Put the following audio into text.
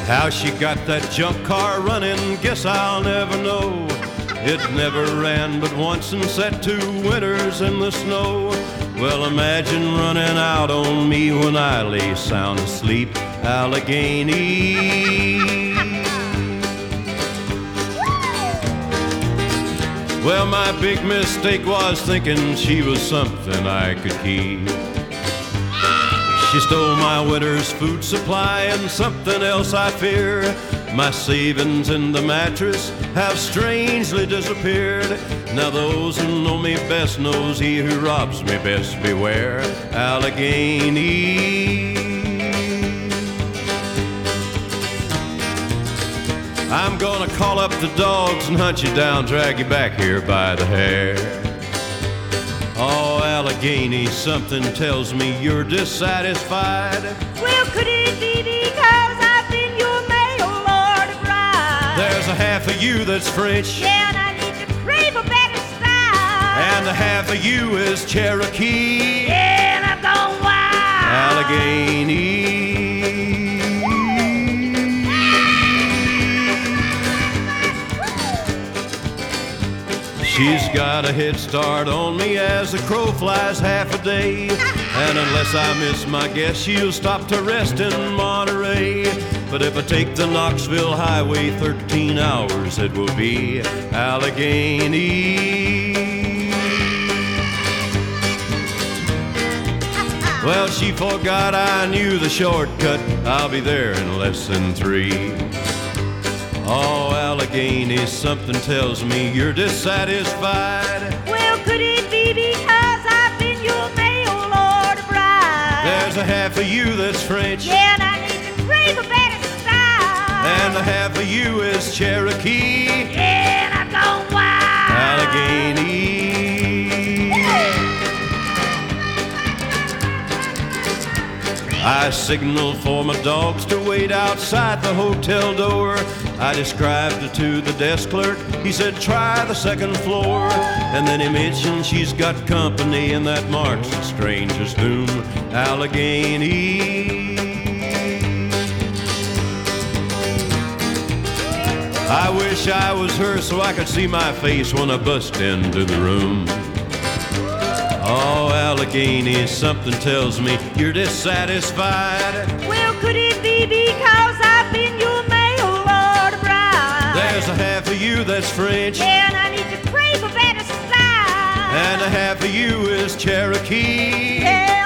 How she got that junk car running, guess I'll never know. It never ran but once and sat 2 winters in the snow. Well, imagine running out on me when I lay sound asleep, Allegheny. Well, my big mistake was thinking she was something I could keep. She stole my winter's food supply and something else I fear. My savings in the mattress have strangely disappeared. Now those who know me best knows he who robs me best beware, Allegheny. I'm gonna call up the dogs and hunt you down, drag you back here by the hair. Oh, Allegheny, something tells me you're dissatisfied. Well, could it be because I've been your mail order bride? There's a half of you that's French, Yeah, and I need to crave a better style. and the half of you is Cherokee. Yeah, and I've gone wild. Allegheny. She's got a head start on me as the crow flies half a day. And unless I miss my guess, she'll stop to rest in Monterey. But if I take the Knoxville Highway, 13 hours it will be, Allegheny. Well, she forgot I knew the shortcut. I'll be there in less than 3. Oh, Allegheny, something tells me you're dissatisfied. Well, could it be because I've been your mail order bride? There's a half of you that's French, Yeah, and I need to crave a better style. and the half of you is Cherokee. Yeah, and I've gone wild. Allegheny. I signaled for my dogs to wait outside the hotel door. I described it to the desk clerk. He said, try the 2nd floor. And then he mentioned she's got company, and that marks the stranger's doom, Allegheny. I wish I was her so I could see my face when I bust into the room. Oh, Allegheny, something tells me you're dissatisfied. Well, could it be because I've been your mail order bride? There's a half of you that's French, Yeah, and I need to crave a better style. and a half of you is Cherokee. Yeah,